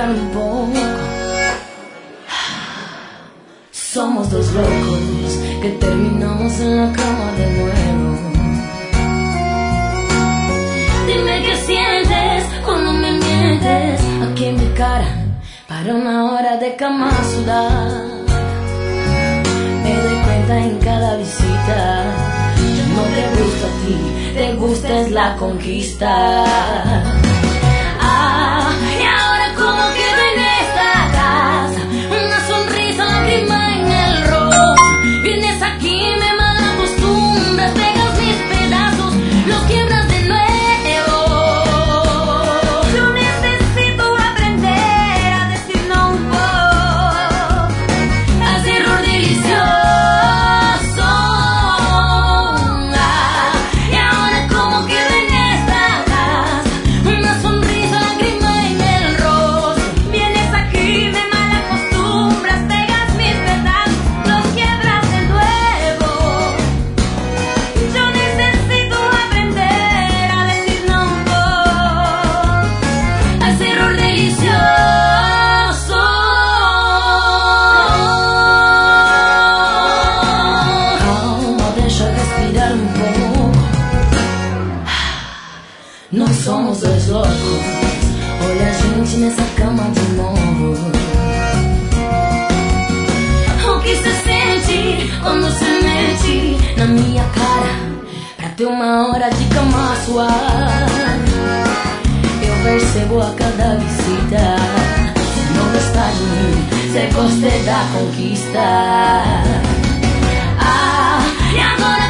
respirar un poco. Somos dos locos que terminamos en la cama de nuevo. Dime qué sientes cuando me mientes aquí en mi cara para una hora de cama sudar. Me doy cuenta en cada visita, yo no te gusto a ti, te gusta es la conquista. Y ahora como quedo en esta casa, una sonrisa, lágrima en el rostro. Vienes aquí, me malacostumbras, pegas mis pedazos, los quiebras de nuevo. Yo necesito aprender a decir no un poco. Haz error delicioso. Y ahora como quedo en esta casa, una sonrisa, lágrima en el rostro. Vienes aquí, me malacostumbras, pegas mis pedazos, los quiebras de nuevo. Yo necesito aprender a decir no un poco. Haz error delicioso. Calma, deixa respirar un poco. Não somos dois loucos. Olha a gente nessa cama de novo. O que se sente quando se mete na minha cara pra ter uma hora de cama suave? Eu percebo a cada visita, você não gosta de mim, você gosta da conquista. E agora